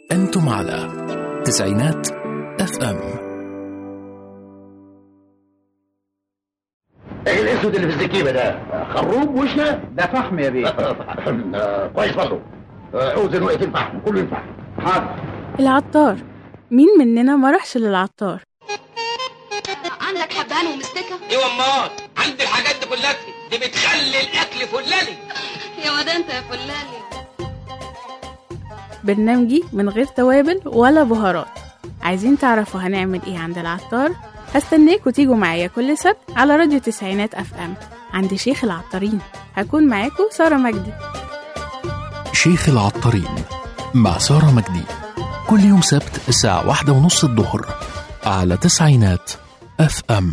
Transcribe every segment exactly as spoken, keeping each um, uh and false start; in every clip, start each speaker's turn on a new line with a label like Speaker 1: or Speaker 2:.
Speaker 1: أنتم على تسعينات اف ام.
Speaker 2: ايه الاسود اللي في الزكيبه ده؟ خروب وشنا؟
Speaker 3: ده فحم يا بيه.
Speaker 2: كويس برضه. اوزن وقت الفحم كله ينفع.
Speaker 3: حاضر.
Speaker 4: العطار، مين مننا ما راحش للعطار؟
Speaker 5: عندك حبهان ومستكه؟
Speaker 6: ايوه امال، عندي الحاجات دي كلها، دي بتخلي الاكل فلالي.
Speaker 5: يا واد انت يا فلالي.
Speaker 4: برنامجي من غير توابل ولا بهارات. عايزين تعرفوا هنعمل ايه عند العطار؟ هستناكوا تيجوا معايا كل سبت على راديو تسعينات اف ام عند شيخ العطارين. هكون معاكوا سارة مجدي.
Speaker 1: شيخ العطارين مع سارة مجدي كل يوم سبت الساعة واحدة ونص الظهر على تسعينات اف ام.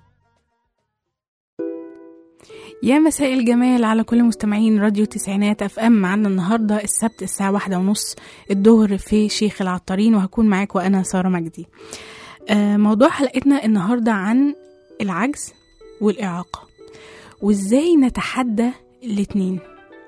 Speaker 4: يا مساء الجمال على كل مستمعين راديو تسعينات اف ام. معنا النهاردة السبت الساعة واحدة ونص الظهر في شيخ العطارين، وهكون معاك وأنا سارة مجدي. آه موضوع حلقتنا النهاردة عن العجز والإعاقة، وإزاي نتحدى الاتنين.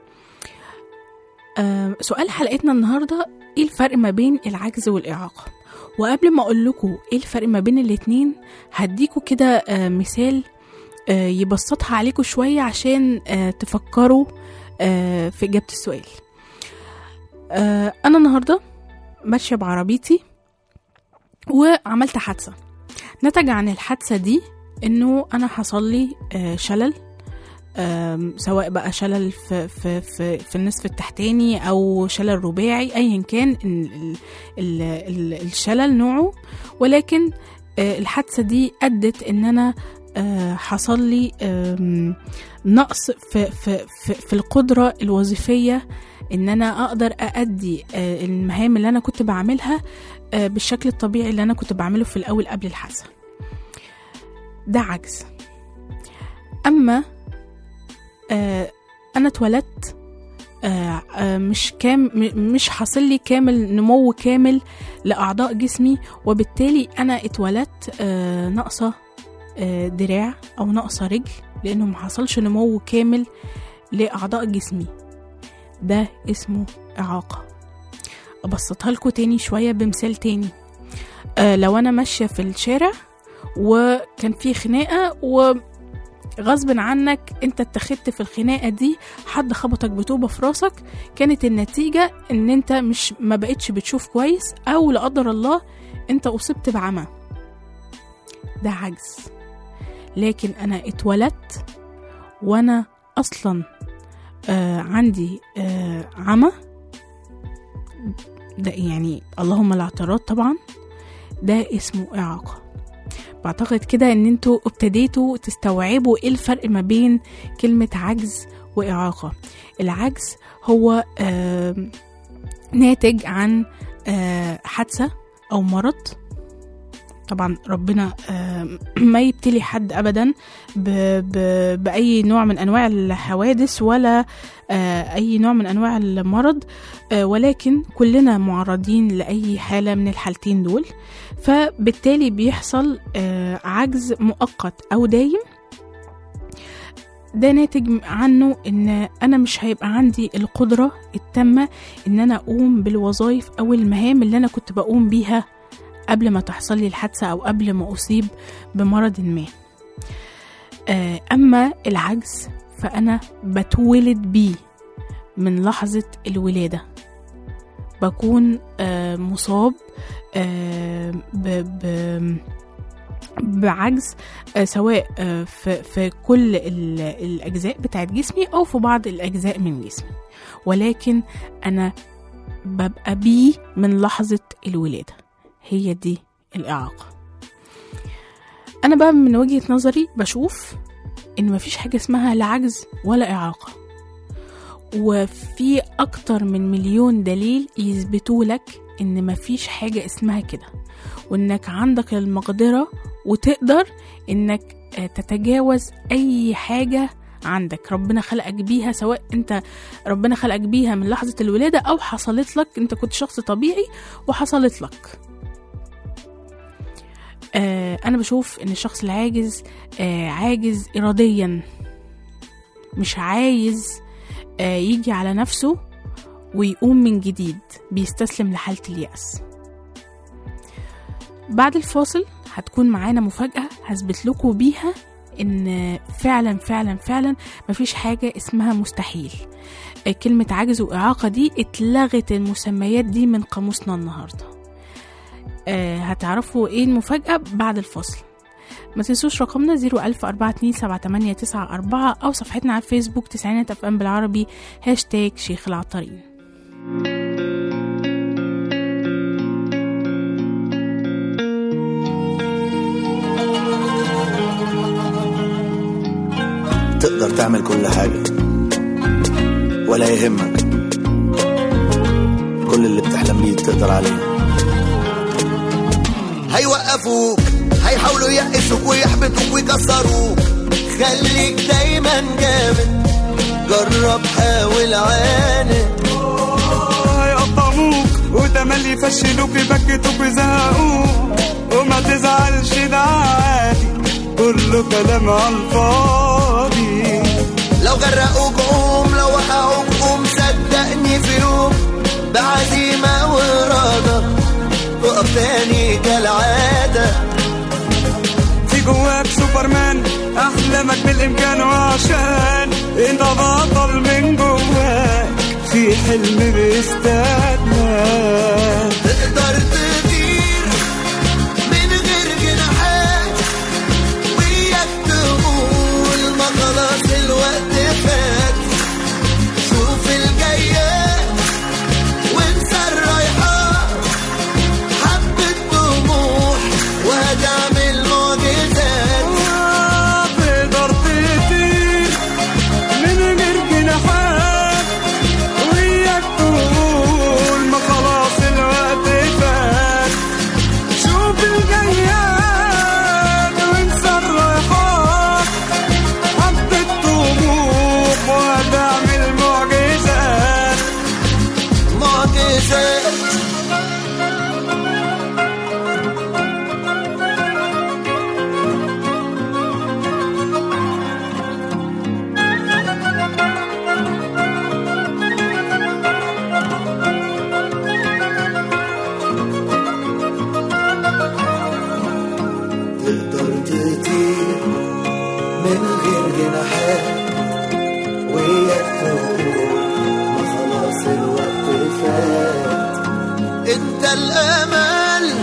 Speaker 4: آه سؤال حلقتنا النهاردة: إيه الفرق ما بين العجز والإعاقة؟ وقبل ما أقول لكم إيه الفرق ما بين الاتنين، هديكوا كده آه مثال آه يبسطها عليكم شوية عشان آه تفكروا آه في إجابة السؤال. آه أنا النهاردة ماشية بعربيتي وعملت حادثة. نتج عن الحادثة دي إنه أنا حصل لي آه شلل، آه سواء بقى شلل في, في, في, في النصف التحتاني أو شلل رباعي، أيا كان ال ال ال الشلل نوعه، ولكن آه الحادثة دي أدت إن أنا آه حصل لي آه نقص في, في, في, في القدرة الوظيفية ان انا اقدر اادي آه المهام اللي انا كنت بعملها آه بالشكل الطبيعي اللي انا كنت بعمله في الاول قبل الحادثة. ده عجز. اما آه انا اتولدت آه آه مش كام مش حاصل لي كامل نمو كامل لاعضاء جسمي، وبالتالي انا اتولدت آه ناقصه آه دراع او ناقصه رجل، لانه ما حصلش نمو كامل لاعضاء جسمي. ده اسمه إعاقة. أبسطها لكم تاني شوية بمثال تاني. آه لو أنا ماشية في الشارع وكان في خناقة وغصب عنك انت اتخذت في الخناقة دي، حد خبطك بطوبة في راسك، كانت النتيجة ان انت مش ما بقتش بتشوف كويس، او لا قدر الله انت أصبت بعمى. ده عجز. لكن أنا اتولدت وأنا أصلاً آه عندي آه عمى، ده يعني اللهم لا اعتراض طبعا، ده اسمه إعاقة. بعتقد كده ان انتوا ابتديتوا تستوعبوا ايه الفرق ما بين كلمة عجز وإعاقة. العجز هو آه ناتج عن آه حادثة او مرض. طبعا ربنا ما يبتلي حد أبدا بأي نوع من أنواع الحوادث ولا أي نوع من أنواع المرض، ولكن كلنا معرضين لأي حالة من الحالتين دول. فبالتالي بيحصل عجز مؤقت أو دايم. ده ناتج عنه ان انا مش هيبقى عندي القدرة التامة ان انا اقوم بالوظائف او المهام اللي انا كنت بقوم بيها قبل ما تحصل لي الحادثة أو قبل ما أصيب بمرض ما. أما العجز فأنا بتولد بيه من لحظة الولادة. بكون مصاب بعجز سواء في كل الأجزاء بتاعت جسمي أو في بعض الأجزاء من جسمي، ولكن أنا ببقى بيه من لحظة الولادة. هي دي الإعاقة. أنا بقى من وجهة نظري بشوف إن مفيش حاجة اسمها لا عجز ولا إعاقة، وفي أكتر من مليون دليل يثبتوا لك إن مفيش حاجة اسمها كده، وإنك عندك المقدرة وتقدر إنك تتجاوز أي حاجة عندك ربنا خلقك بيها، سواء انت ربنا خلقك بيها من لحظة الولادة أو حصلت لك، انت كنت شخص طبيعي وحصلت لك. آه أنا بشوف إن الشخص العاجز آه عاجز إراديا، مش عايز آه يجي على نفسه ويقوم من جديد، بيستسلم لحالة اليأس. بعد الفاصل هتكون معانا مفاجأة هثبت لكم بيها إن فعلا فعلا فعلا مفيش حاجة اسمها مستحيل. كلمة عجز وإعاقة دي اتلغت المسميات دي من قاموسنا النهاردة. أه هتعرفوا ايه المفاجأة بعد الفاصل. ما تنسوش رقمنا زيرو ألف أربعة اتنين سبعة تمانية تسعة أربعة أو صفحتنا على الفيسبوك تسعينات أف أم بالعربي هاشتاج شيخ العطارين.
Speaker 3: تقدر تعمل كل حاجة ولا يهمك، كل اللي بتحلم بيه تقدر عليه.
Speaker 7: هيوقفوك، هيحاولوا يقسوك ويحبطوك ويكسروك، خليك دايما جامد، جرب حاول عاند.
Speaker 8: هيقطعوك وتملي يفشلوك يبكتوك ويزهقوك، وما تزعلش ده عادي، كله كلام عالفاضي.
Speaker 7: لو غرقوك قوم، لو وقعوك قوم، صدقني في يوم بعزيمة وإرادة تقف تاني كالعادة.
Speaker 8: في جواك سوبرمان، أحلامك بالإمكان، وعشان انت بطل من جواك في حلم بيستناك.
Speaker 7: تقدر تطير من غير جناحات، وياك تقول ما خلاص الوقت فات. شوف الجايات وانسى الرايحات، حبة طموح وهتعمل معجزات.
Speaker 8: تقدر تطير من غير جناحات، وياك تقول ما خلاص الوقت فات. شوف الجايات وانسى الرايحات، حبة طموح وهتعمل معجزات.
Speaker 7: معجزات تقدر تطير من غير جناحات، وياك تقول ما خلاص الوقت فات. انت الامل.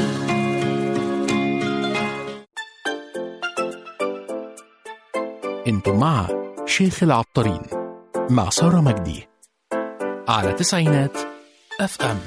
Speaker 1: انتم مع شيخ العطارين مع سارة مجدي على تسعينات اف ام.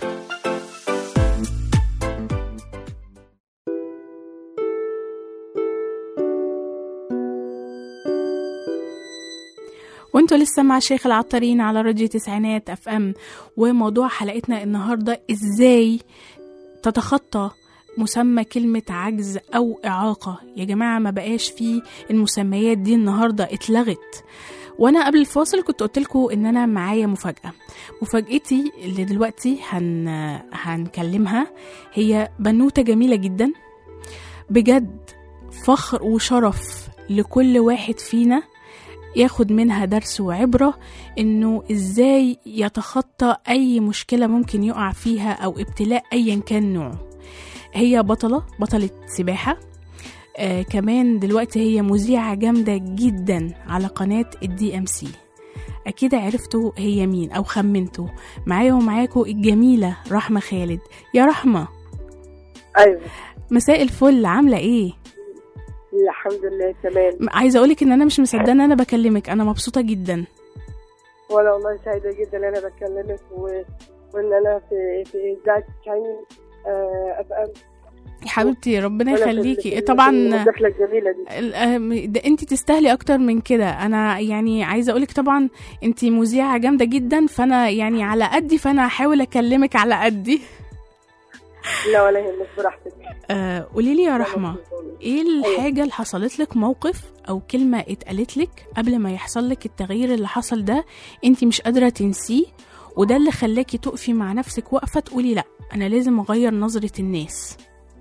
Speaker 4: وانتوا لسه مع شيخ العطارين على راديو تسعينات اف ام. وموضوع حلقتنا النهارده ازاي تتخطى مسمى كلمة عجز أو إعاقة. يا جماعة ما بقاش فيه المسميات دي، النهاردة اتلغت. وأنا قبل الفاصل كنت قلتلكوا إن أنا معايا مفاجأة. مفاجأتي اللي دلوقتي هن... هنكلمها هي بنوتة جميلة جدا بجد، فخر وشرف لكل واحد فينا ياخد منها درس وعبرة إنه إزاي يتخطى أي مشكلة ممكن يقع فيها أو ابتلاء أيا كان نوعه. هي بطلة بطلة سباحة، آه كمان دلوقتي هي مذيعة جامدة جدا على قناة الدي ام سي. أكيد عرفتوا هي مين أو خمنتوا. معايا ومعاكوا الجميلة رحمة خالد. يا رحمة.
Speaker 9: أيوة.
Speaker 4: مساء الفل، عاملة إيه؟
Speaker 9: الحمد لله تمام.
Speaker 4: عايزة أقولك إن أنا مش مصدقة إن أنا بكلمك، أنا مبسوطة جدا.
Speaker 9: وأنا والله سعيدة جدا إن أنا بكلمك و... وإن أنا في في إذاعة تسعين اف ام.
Speaker 4: يا حبيبتي ربنا يخليكي. طبعا
Speaker 9: الدخلة الجميلة دي
Speaker 4: ده انت تستاهلي اكتر من كده. انا يعني عايزه اقولك طبعا انت مذيعه جامده جدا، فانا يعني على قدي، فانا هحاول اكلمك على قدي.
Speaker 9: لا ولا يهمك براحتك.
Speaker 4: آه قولي لي يا رحمه، ايه الحاجه اللي حصلت لك، موقف او كلمه اتقالت لك قبل ما يحصل لك التغيير اللي حصل ده انت مش قادره تنسيه، وده اللي خلاكي تقفي مع نفسك وقفه تقولي لا انا لازم اغير نظره الناس؟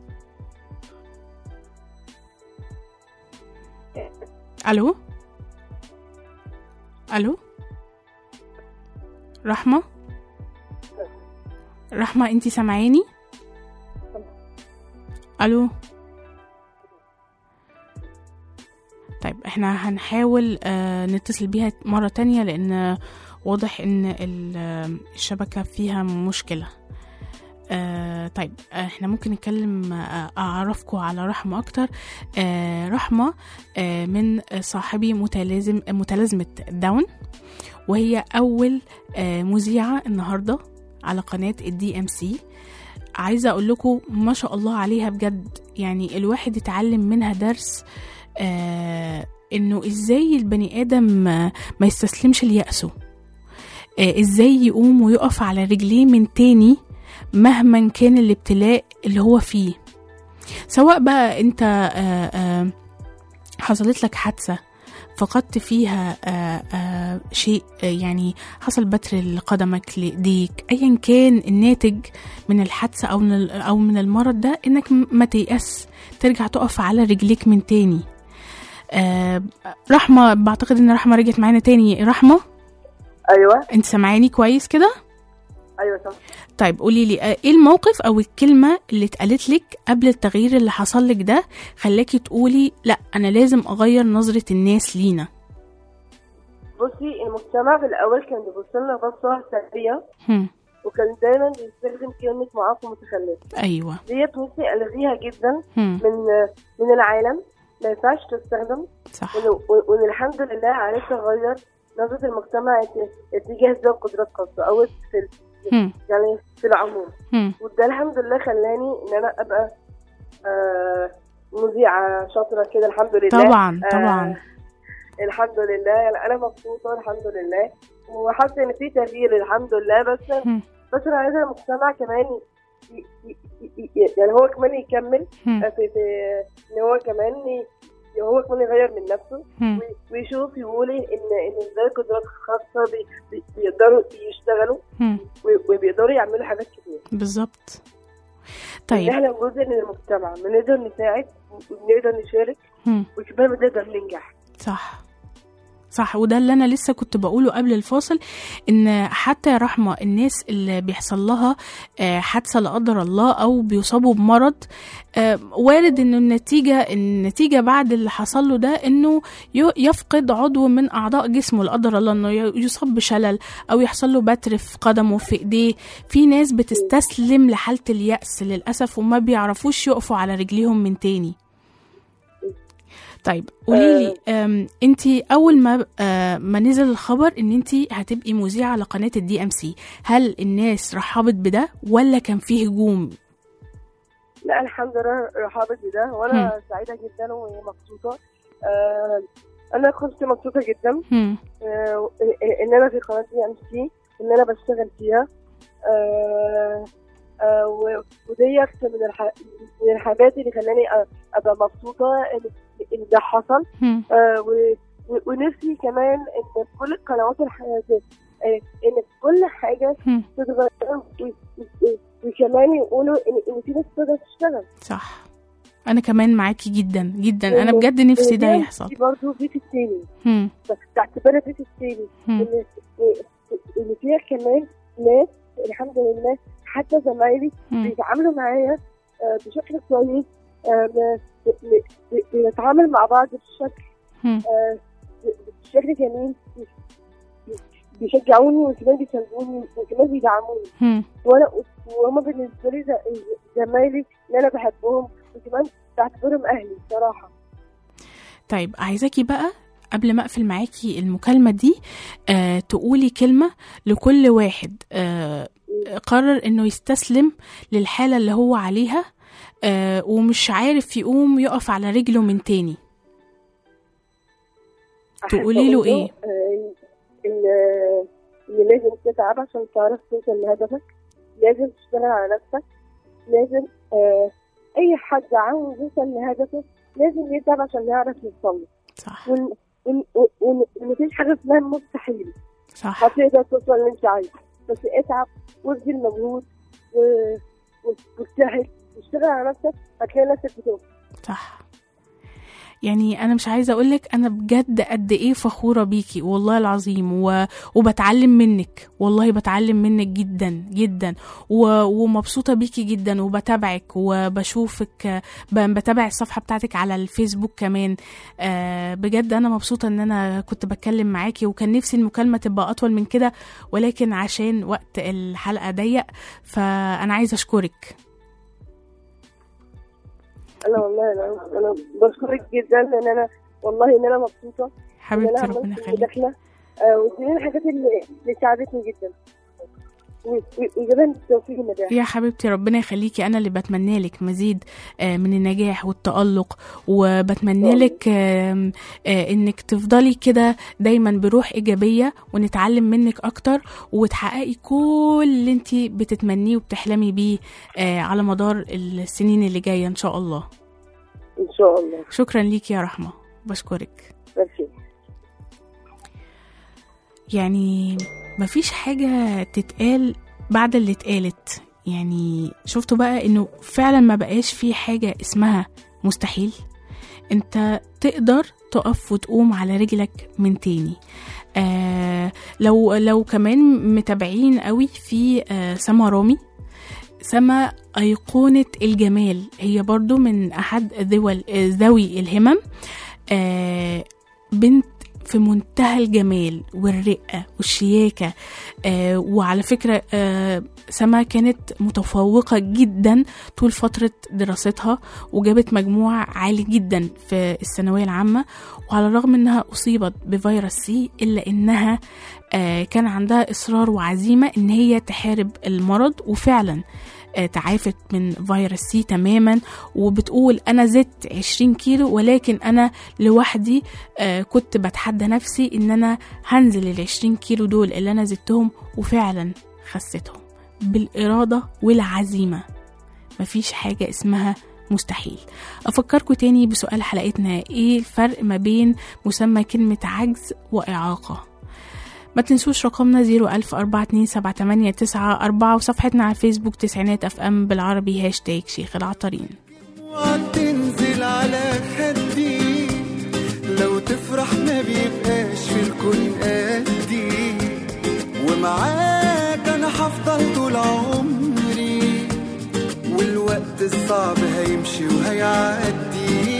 Speaker 4: الو الو رحمه. رحمة انتي سامعاني؟ الو. طيب احنا هنحاول آه نتصل بيها مرة تانية لان واضح ان الشبكة فيها مشكلة. آه طيب احنا ممكن نتكلم آه اعرفكم على رحمة اكتر. آه رحمة آه من صاحبي متلازم متلازمة داون، وهي اول آه مذيعة النهاردة على قناة الدي ام سي. عايزة اقول لكم ما شاء الله عليها بجد، يعني الواحد يتعلم منها درس آه انه ازاي البني ادم ما يستسلمش ليأسه، آه ازاي يقوم ويقف على رجليه من تاني مهما كان الابتلاء اللي هو فيه، سواء بقى انت آه آه حصلت لك حادثة فقدت فيها آآ آآ شيء، يعني حصل بتر لقدمك لإيديك، أيا كان الناتج من الحادثة أو من أو من المرض ده، إنك ما تيأس، ترجع تقف على رجليك من تاني. رحمة، بعتقد إن رحمة رجعت معانا تاني. رحمة،
Speaker 9: أيوة
Speaker 4: أنت سامعاني كويس كده؟
Speaker 9: أيوة صح.
Speaker 4: طيب قولي لي ايه الموقف او الكلمة اللي اتقالت لك قبل التغيير اللي حصل لك ده خلاكي تقولي لا انا لازم اغير نظرة الناس لينا؟
Speaker 9: بصي، المجتمع في الاول كان بيبص لنا بصة سلبية، وكان دايما بيستخدم كلمة معاق ومتخلف.
Speaker 4: ايوه
Speaker 9: ديت نفسي الغيها جدا
Speaker 4: هم.
Speaker 9: من من العالم، ما ينفعش تستخدم.
Speaker 4: صح.
Speaker 9: وان الحمد لله عرفت اغير نظرة المجتمع اتجاه ذوي قدرات خاصة او في
Speaker 4: هم.
Speaker 9: يعني في العموم،
Speaker 4: هم.
Speaker 9: وده الحمد لله خلاني ان انا ابقى آه مذيعة شاطرة كده الحمد لله.
Speaker 4: طبعا طبعا
Speaker 9: آه الحمد لله، يعني انا مبسوطة الحمد لله، وحاسة ان في تغيير الحمد لله. بس
Speaker 4: هم.
Speaker 9: بس انا عايزة المجتمع كمان ي... ي... ي... يعني هو كمان يكمل
Speaker 4: هم.
Speaker 9: في, في ان هو كمان ي... هو كمان يغير من نفسه
Speaker 4: هم.
Speaker 9: ويشوف يقول ان ان ذوي قدرات خاصة بي... بي... بيقدروا يشتغلوا
Speaker 4: هم.
Speaker 9: وبيقدروا يعملوا حاجات كتير.
Speaker 4: بالظبط. طيب
Speaker 9: احنا جزء من المجتمع، بنقدر نساعد وبنقدر نشارك
Speaker 4: هم.
Speaker 9: وكمان بنقدر ننجح.
Speaker 4: صح صح، وده اللي انا لسه كنت بقوله قبل الفاصل، ان حتى يا رحمة الناس اللي بيحصل لها حادثة لا قدر الله او بيصابوا بمرض، وارد انه النتيجة النتيجة بعد اللي حصل له ده انه يفقد عضو من اعضاء جسمه لا قدر الله، انه يصاب بشلل او يحصل له بتر في قدمه في ايديه. في ناس بتستسلم لحالة اليأس للأسف وما بيعرفوش يقفوا على رجليهم من تاني. طيب قولي لي، انتي اول ما ما نزل الخبر ان انتي هتبقي مذيعة على قناة الدي ام سي، هل الناس رحبت بده ولا كان فيه هجوم؟
Speaker 9: لا الحمد لله رحبت بده، وانا هم. سعيدة جدا ومبسوطة. آه انا كنت مبسوطة جدا آه ان انا في قناة دي ام سي، ان انا بشتغل فيها. آه آه وديت من, الح... من الحاجات اللي خلاني ابقى مبسوطة ان ان ده حصل. آه و... ونفسي كمان ان كل القنوات الحياتية آه ان كل حاجة تتغير، وكمان يقولوا ان ان في ناس تقدر تشتغل.
Speaker 4: صح، انا كمان معاكي جدا جدا، انا بجد نفسي ده يحصل.
Speaker 9: في برضه بيت التاني، تعتبرها بيت التاني، ان ان فيها كمان ناس الحمد لله حتى زمايلي بيتعاملوا معايا آه بشكل كويس، آه بنتعامل مع بعض بشكل آه بشكل جميل، بيشجعوني وكمان بيساندوني وكمان بيدعموني، وانا وهم بالنسبه لي زمايلي اللي انا بحبهم وكمان بعتبرهم اهلي صراحه.
Speaker 4: طيب عايزاكي بقى قبل ما اقفل معاكي المكالمه دي آه تقولي كلمه لكل واحد آه قرر انه يستسلم للحاله اللي هو عليها آه ومش عارف يقوم يقف على رجله من تاني، تقولي له ايه؟
Speaker 9: آه ان ان لازم تتعب عشان تعرف توصل لهدفك، لازم تشتغل على نفسك، لازم آه اي حد عاوز يوصل لهدفه لازم يتعب عشان يعرف يوصل له.
Speaker 4: صح.
Speaker 9: ومفيش حاجه اسمها مستحيل.
Speaker 4: صح.
Speaker 9: هتقدر توصل اللي انت عايزه، بس اتعب وابذل مجهود واجتهد واشتغل على نفسك، هتلاقي نفسك بتوصل.
Speaker 4: صح. يعني انا مش عايزه اقولك انا بجد قد ايه فخوره بيكي والله العظيم، و... وبتعلم منك، والله بتعلم منك جدا جدا، و... ومبسوطه بيكي جدا، وبتابعك وبشوفك، ب... بتابع الصفحه بتاعتك على الفيسبوك كمان. آه بجد انا مبسوطه ان انا كنت بتكلم معاكي، وكان نفسي المكالمه تبقى اطول من كده، ولكن عشان وقت الحلقه ضيق فانا عايزه اشكرك.
Speaker 9: انا والله انا انا بشكرك جدا، لان انا والله ان انا مبسوطه
Speaker 4: حبيبتي ربنا يخليك.
Speaker 9: ودي الحاجات اللي اللي ساعدتني جدا، وجبان التوفيق والنجاح.
Speaker 4: يا حبيبتي ربنا يخليكي، انا اللي بتمنى لك مزيد من النجاح والتألق، وبتمنى لك انك تفضلي كده دايما بروح ايجابيه، ونتعلم منك اكتر، وتحققي كل اللي انت بتتمنيه وبتحلمي بيه على مدار السنين اللي جايه ان شاء الله.
Speaker 9: ان شاء الله.
Speaker 4: شكرا ليكي يا رحمه، بشكرك.
Speaker 9: ميرسي.
Speaker 4: يعني مفيش حاجة تتقال بعد اللي اتقالت. يعني شفتوا بقى انه فعلا ما بقاش في حاجة اسمها مستحيل. انت تقدر تقف وتقوم على رجلك من تاني. آه لو لو كمان متابعين قوي في آه سما رامي. سما أيقونة الجمال، هي برضو من أحد ذوي ذوي الهمم. آه بنت في منتهى الجمال والرقة والشياكة. آه وعلى فكرة آه سما كانت متفوقة جدا طول فترة دراستها، وجابت مجموع عالي جدا في الثانوية العامة، وعلى الرغم انها اصيبت بفيروس سي الا انها آه كان عندها اصرار وعزيمة ان هي تحارب المرض، وفعلا آه تعافت من فيروس سي تماما. وبتقول انا زدت عشرين كيلو، ولكن انا لوحدي آه كنت بتحدى نفسي ان انا هنزل العشرين كيلو دول اللي انا زدتهم، وفعلا خستهم بالإرادة والعزيمة. مفيش حاجة اسمها مستحيل. أفكركم تاني بسؤال حلقتنا، ايه الفرق ما بين مسمى كلمة عجز وإعاقة؟ ما تنسوش رقمنا زيرو ألف أربعة اتنين سبعة تمانية تسعة أربعة، وصفحتنا على الفيسبوك تسعينات أف أم بالعربي هاشتاج شيخ العطارين.
Speaker 8: وتنزل على خدي لو تفرح ما بيبقاش في الكون قدي، ومعاك أنا هفضل طول عمري، والوقت الصعب هيمشي وهيعدي.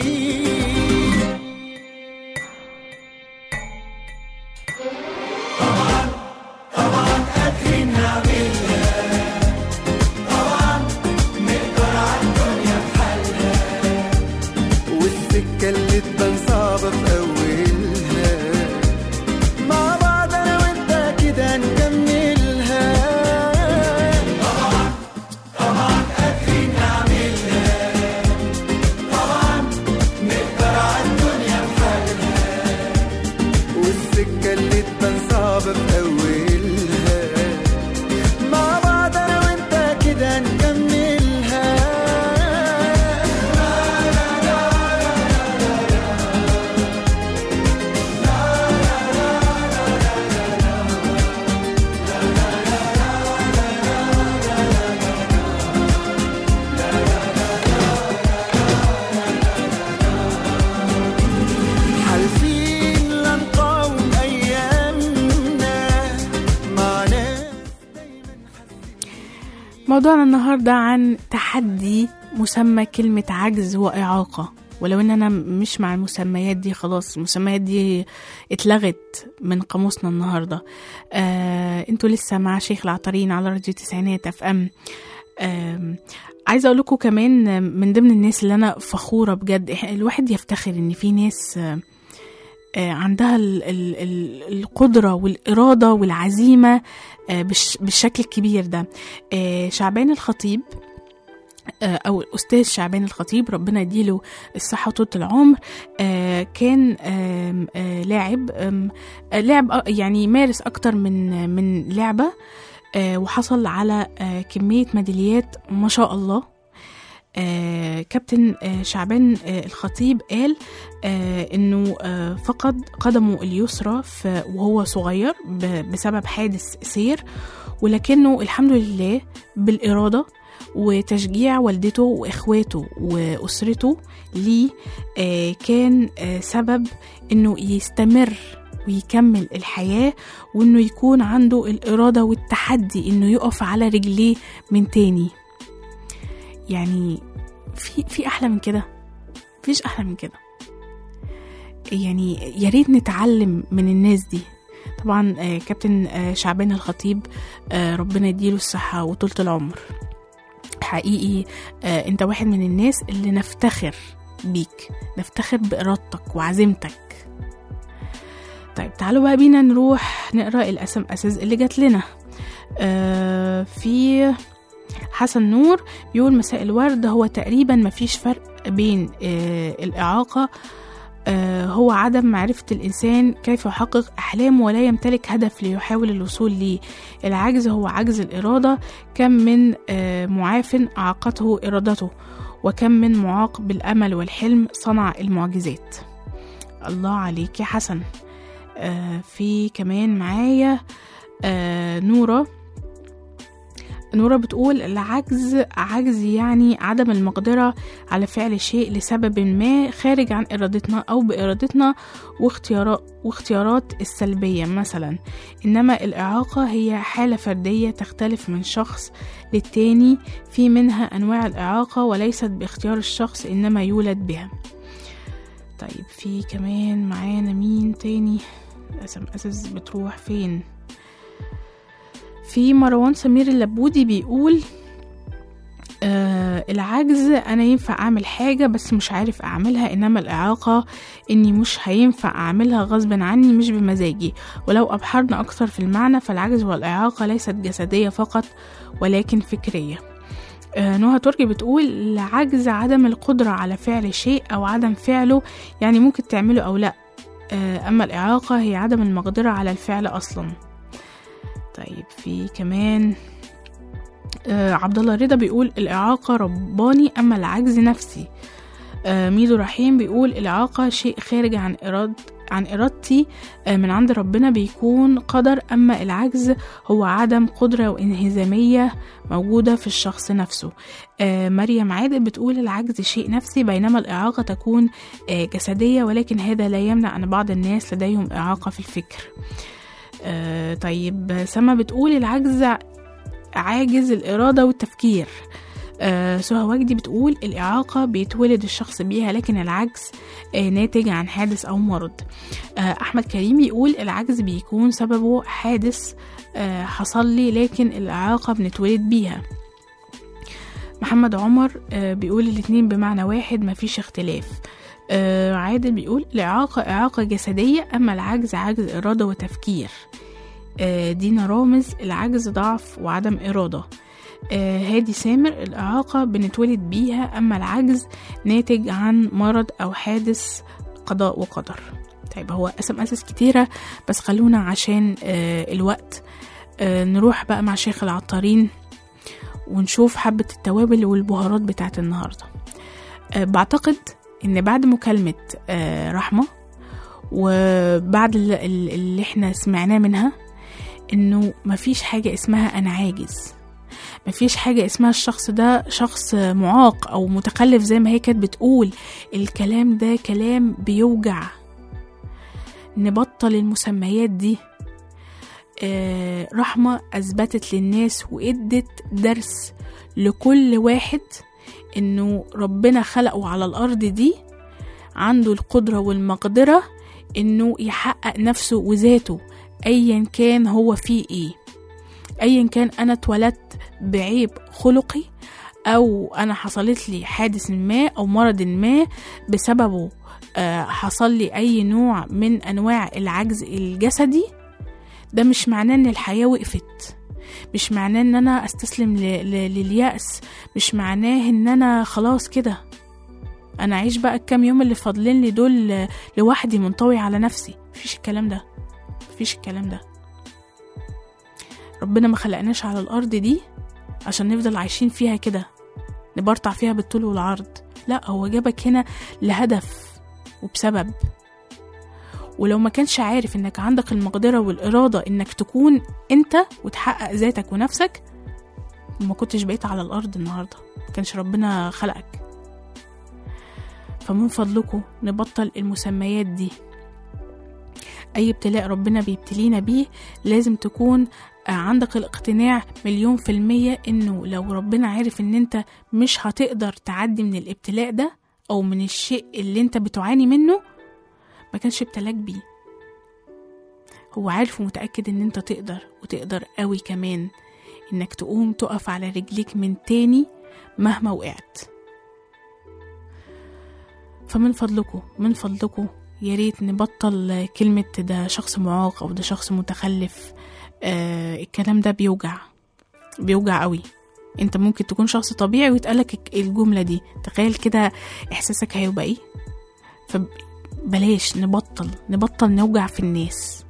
Speaker 8: طبعا طبعا قادرين نعملها، طبعا نقدر عالدنيا بحالها، والسكة اللي تبان صعبة في أولها مع بعض أنا وأنت كده نكملها. طبعا طبعا قادرين نعملها، طبعا نقدر عالدنيا بحالها، والسكة اللي تبان صعبة في أولها مع بعض أنا وأنت كده نكملها. حالفين لنقاوم أيامنا مع ناس.
Speaker 4: موضوعنا النهاردة عن تحدي مسمى كلمة عجز وإعاقة، ولو ان انا مش مع المسميات دي، خلاص المسميات دي اتلغت من قاموسنا النهاردة. آه، انتوا لسه مع شيخ العطارين على راديو تسعينات اف ام. آه، عايزة اقول لكم كمان من ضمن الناس اللي انا فخورة بجد، الواحد يفتخر ان في ناس آه آه عندها ال ال ال القدرة والإرادة والعزيمة آه بالشكل الكبير ده. آه شعبان الخطيب أو الأستاذ شعبان الخطيب ربنا يديله الصحة وطولة العمر، آه كان آه آه لاعب آه لاعب يعني مارس أكتر من من لعبة، آه وحصل على آه كمية ميداليات ما شاء الله. آه كابتن آه شعبان آه الخطيب قال آه إنه آه فقد قدمه اليسرى وهو صغير بسبب حادث سير، ولكنه الحمد لله بالإرادة وتشجيع والدته وإخواته وأسرته ليه آه كان آه سبب إنه يستمر ويكمل الحياة، وإنه يكون عنده الإرادة والتحدي إنه يقف على رجليه من تاني. يعني في في أحلى من كده؟ مفيش أحلى من كده. يعني يا ريت نتعلم من الناس دي. طبعا آه كابتن آه شعبان الخطيب آه ربنا يديله الصحة وطولة العمر، حقيقي آه انت واحد من الناس اللي نفتخر بيك، نفتخر بإرادتك وعزيمتك. طيب تعالوا بقى بينا نروح نقرأ الأسم أساس اللي جات لنا. آه في حسن نور بيقول مساء الورد، هو تقريبا مفيش فرق بين آه الإعاقة آه هو عدم معرفة الإنسان كيف يحقق أحلامه ولا يمتلك هدف ليحاول الوصول ليه. العجز هو عجز الإرادة، كم من آه معاف أعاقته إرادته، وكم من معاق بالأمل والحلم صنع المعجزات. الله عليك يا حسن. آه في كمان معايا آه نورة نورة بتقول العجز عجز يعني عدم المقدرة على فعل شيء لسبب ما خارج عن إرادتنا أو بإرادتنا واختيارات, واختيارات السلبية مثلا. إنما الإعاقة هي حالة فردية تختلف من شخص للتاني، في منها أنواع الإعاقة وليست باختيار الشخص إنما يولد بها. طيب في كمان معانا مين تاني؟ الأسم أساس بتروح فين؟ في مروان سمير اللبودي بيقول آه العجز أنا ينفع أعمل حاجة بس مش عارف أعملها، إنما الإعاقة إني مش هينفع أعملها غصب عني مش بمزاجي. ولو أبحرنا أكثر في المعنى فالعجز والإعاقة ليست جسدية فقط ولكن فكرية. آه نوها تركي بتقول العجز عدم القدرة على فعل شيء أو عدم فعله، يعني ممكن تعمله أو لا. آه أما الإعاقة هي عدم المقدرة على الفعل أصلا. طيب في كمان آه عبد الله رضا بيقول الإعاقة رباني أما العجز نفسي. آه ميدو رحيم بيقول الإعاقة شيء خارج عن إراد عن إرادتي آه من عند ربنا بيكون قدر، أما العجز هو عدم قدرة وانهزامية موجودة في الشخص نفسه. آه مريم عادل بتقول العجز شيء نفسي بينما الإعاقة تكون آه جسدية، ولكن هذا لا يمنع أن بعض الناس لديهم إعاقة في الفكر. آه طيب سما بتقول العجز عاجز الإرادة والتفكير. آه سهى وجدي بتقول الإعاقة بيتولد الشخص بيها لكن العجز آه ناتج عن حادث أو مرض. آه أحمد كريم بيقول العجز بيكون سببه حادث آه حصل لي لكن الإعاقة بنتولد بيها. محمد عمر آه بيقول الاتنين بمعنى واحد مفيش اختلاف. آه عادل بيقول الإعاقة إعاقة جسدية أما العجز عجز إرادة وتفكير. آه دينا رامز العجز ضعف وعدم إرادة. آه هادي سامر الإعاقة بنتولد بيها أما العجز ناتج عن مرض أو حادث قضاء وقدر. طيب هو اسم أساس كتيرة بس خلونا عشان آه الوقت آه نروح بقى مع شيخ العطارين ونشوف حبة التوابل والبهارات بتاعت النهاردة. آه بعتقد ان بعد مكالمة آه رحمة وبعد اللي احنا سمعناه منها انه مفيش حاجة اسمها انا عاجز، مفيش حاجة اسمها الشخص ده شخص معاق او متخلف زي ما هي كانت بتقول. الكلام ده كلام بيوجع، نبطل المسميات دي. آه رحمة اثبتت للناس وادت درس لكل واحد انه ربنا خلقه على الارض دي عنده القدرة والمقدرة انه يحقق نفسه وذاته ايا كان هو فيه ايه، ايا كان انا اتولدت بعيب خلقي او انا حصلت لي حادث ما او مرض ما بسببه آه حصل لي اي نوع من انواع العجز الجسدي، ده مش معناه ان الحياة وقفت، مش معناه ان انا استسلم لليأس، مش معناه ان انا خلاص كده انا اعيش بقى الكام يوم اللي فاضلين لي دول لوحدي منطوي على نفسي. مفيش الكلام ده، مفيش الكلام ده. ربنا ما خلقناش على الارض دي عشان نفضل عايشين فيها كده نبرطع فيها بالطول والعرض، لا هو جابك هنا لهدف وبسبب. ولو ما كانش عارف انك عندك المقدرة والإرادة انك تكون انت وتحقق ذاتك ونفسك وما كنتش بقيت على الأرض النهاردة، ما كانش ربنا خلقك. فمن فضلكم نبطل المسميات دي. أي ابتلاء ربنا بيبتلينا بيه لازم تكون عندك الاقتناع مليون في المية إنه لو ربنا عارف إن أنت مش هتقدر تعدي من الابتلاء ده أو من الشيء اللي أنت بتعاني منه ما كانش ابتلاك بيه. هو عارف ومتأكد إن أنت تقدر، وتقدر قوي كمان إنك تقوم تقف على رجليك من تاني مهما وقعت. فمن فضلكم من فضلكم يا ريت نبطل كلمة ده شخص معاق أو ده شخص متخلف. آه الكلام ده بيوجع بيوجع قوي. انت ممكن تكون شخص طبيعي ويتقالك الجملة دي، تخيل كده احساسك هيبقى ايه. فبلاش نبطل نبطل نوجع في الناس.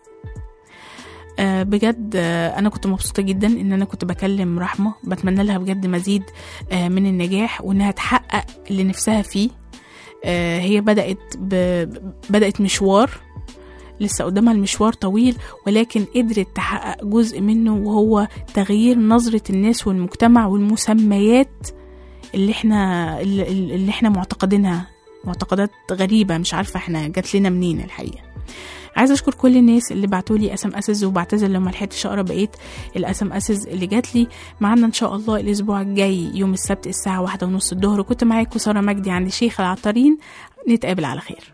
Speaker 4: آه بجد آه انا كنت مبسوطة جدا ان انا كنت بكلم رحمة، بتمنى لها بجد مزيد آه من النجاح وانها تحقق اللي نفسها فيه. آه هي بدأت ب... بدأت مشوار لسه قدامها المشوار طويل، ولكن قدرت تحقق جزء منه وهو تغيير نظرة الناس والمجتمع والمسميات اللي احنا اللي احنا معتقدينها، معتقدات غريبة مش عارفة احنا جات لنا منين الحقيقة. عايزة اشكر كل الناس اللي بعتولي اسم اسز، وبعتذر لو ما لحقتش اقرا بقيت الاسم اسز اللي جات لي. معانا ان شاء الله الاسبوع الجاي يوم السبت الساعة واحدة ونص الظهر. كنت معاكم سارة مجدي عند شيخ العطارين، نتقابل على خير.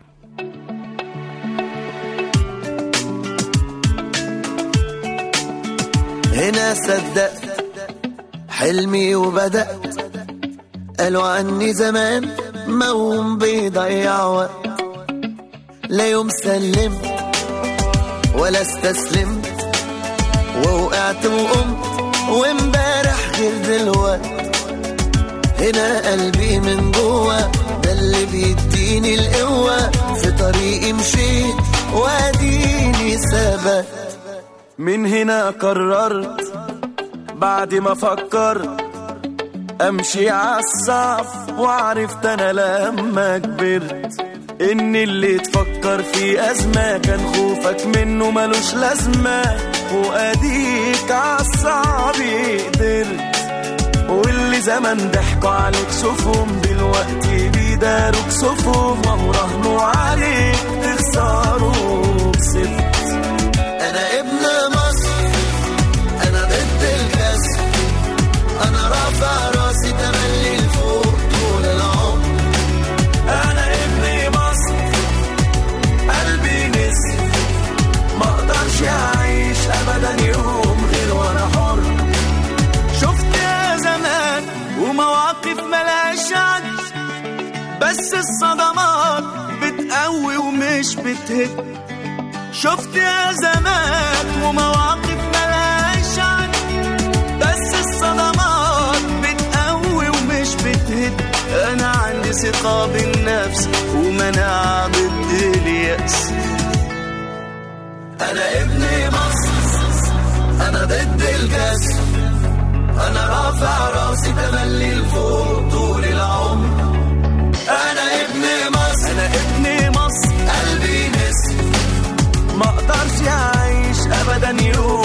Speaker 7: هنا صدقت حلمي وبدأت، قالوا عني زمان موم بيضيع وقت، لا يوم سلمت ولا استسلمت، ووقعت وقمت وامبارح غير دلوقت. هنا قلبي من جوا ده اللي بيديني القوة، في طريقي مشيت واديني ثبت. من هنا قررت بعد ما فكرت امشي عالصعب، وعرفت انا لما كبرت ان اللي تفكر في ازمة كان خوفك منه ملوش لازمة، واديك عالصعب قدرت. واللي زمان ضحكوا عليك شوفهم دلوقتي بيداروك صفهم، وراهنوا عليك تخسروا كسبت. انا ابن مصر انا ضد الكسر، انا رافع راسي تملي لفوق طول العمر. انا ابن مصر قلبي نسر، ما اقدرش اعيش ابدا يوم غير وانا حر. شفت يا زمان ومواقف ملهاش عد، بس الصدمات بتقوي ومش بتهد. شفت يا زمان ومواقف ملهاش عد، بس الصدمات بتقوي ومش بتهد. انا عندي ثقة بالنفس ومناعة ضد اليأس. انا ابن مصر انا ضد الكسر، انا رافع راسي تملي لفوق طول العمر. انا ابن مصر انا ابن مصر قلبي نسر، ما اقدرش اعيش ابدا يوم